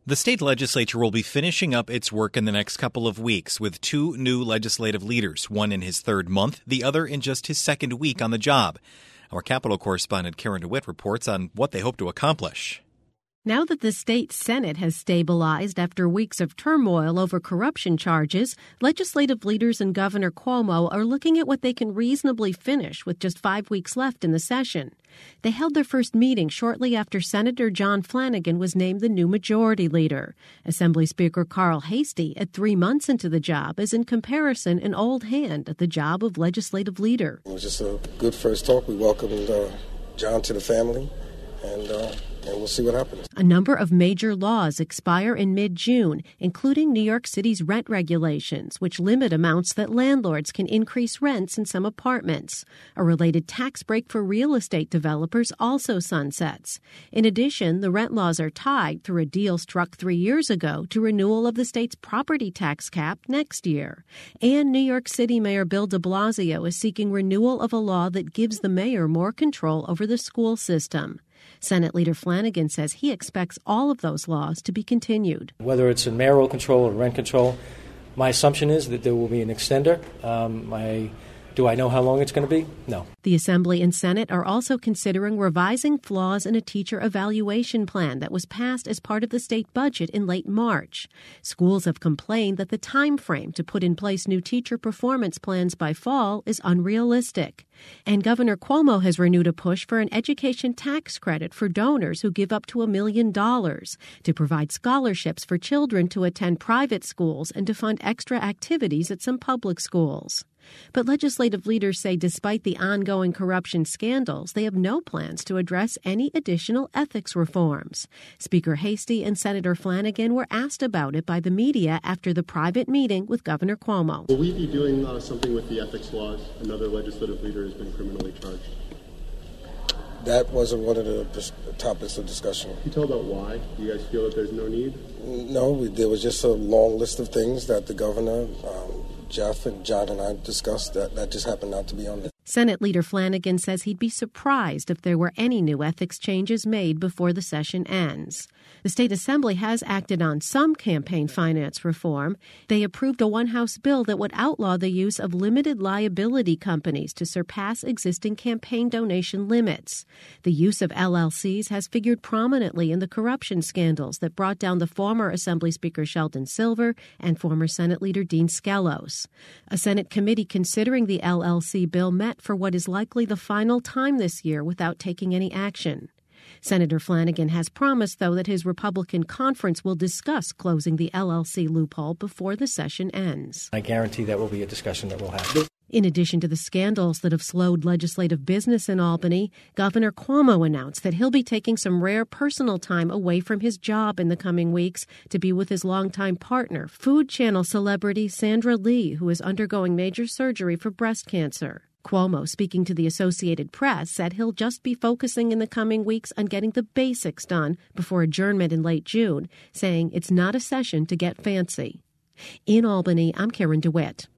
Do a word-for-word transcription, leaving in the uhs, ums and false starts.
The state legislature will be finishing up its work in the next couple of weeks with two new legislative leaders, one in his third month, the other in just his second week on the job. Our Capitol correspondent Karen DeWitt reports on what they hope to accomplish. Now that the state Senate has stabilized after weeks of turmoil over corruption charges, legislative leaders and Governor Cuomo are looking at what they can reasonably finish with just five weeks left in the session. They held their first meeting shortly after Senator John Flanagan was named the new majority leader. Assembly Speaker Carl Heastie, at three months into the job, is in comparison an old hand at the job of legislative leader. It was just a good first talk. We welcomed uh, John to the family, and uh, and we'll see what happens. A number of major laws expire in mid-June, including New York City's rent regulations, which limit amounts that landlords can increase rents in some apartments. A related tax break for real estate developers also sunsets. In addition, the rent laws are tied through a deal struck three years ago to renewal of the state's property tax cap next year. And New York City Mayor Bill de Blasio is seeking renewal of a law that gives the mayor more control over the school system. Senate Leader Flanagan says he expects all of those laws to be continued. Whether it's in mayoral control or rent control, my assumption is that there will be an extender. Um, my, do I know how long it's going to be? No. The Assembly and Senate are also considering revising flaws in a teacher evaluation plan that was passed as part of the state budget in late March. Schools have complained that the time frame to put in place new teacher performance plans by fall is unrealistic. And Governor Cuomo has renewed a push for an education tax credit for donors who give up to a million dollars to provide scholarships for children to attend private schools and to fund extra activities at some public schools. But legislative leaders say despite the ongoing corruption scandals, they have no plans to address any additional ethics reforms. Speaker Heastie and Senator Flanagan were asked about it by the media after the private meeting with Governor Cuomo. Will we be doing uh, something with the ethics laws? Another legislative leader has been criminally charged. That wasn't one of the topics of discussion. Can you tell about why? Do you guys feel that there's no need? No, we, there was just a long list of things that the governor, um, Jeff and John and I discussed that, that just happened not to be on there. Senate Leader Flanagan says he'd be surprised if there were any new ethics changes made before the session ends. The State Assembly has acted on some campaign finance reform. They approved a one-house bill that would outlaw the use of limited liability companies to surpass existing campaign donation limits. The use of L L Cs has figured prominently in the corruption scandals that brought down the former Assembly Speaker Sheldon Silver and former Senate Leader Dean Skelos. A Senate committee considering the L L C bill met for what is likely the final time this year without taking any action. Senator Flanagan has promised, though, that his Republican conference will discuss closing the L L C loophole before the session ends. I guarantee that will be a discussion that we'll have. In addition to the scandals that have slowed legislative business in Albany, Governor Cuomo announced that he'll be taking some rare personal time away from his job in the coming weeks to be with his longtime partner, Food Channel celebrity Sandra Lee, who is undergoing major surgery for breast cancer. Cuomo, speaking to the Associated Press, said he'll just be focusing in the coming weeks on getting the basics done before adjournment in late June, saying it's not a session to get fancy. In Albany, I'm Karen DeWitt.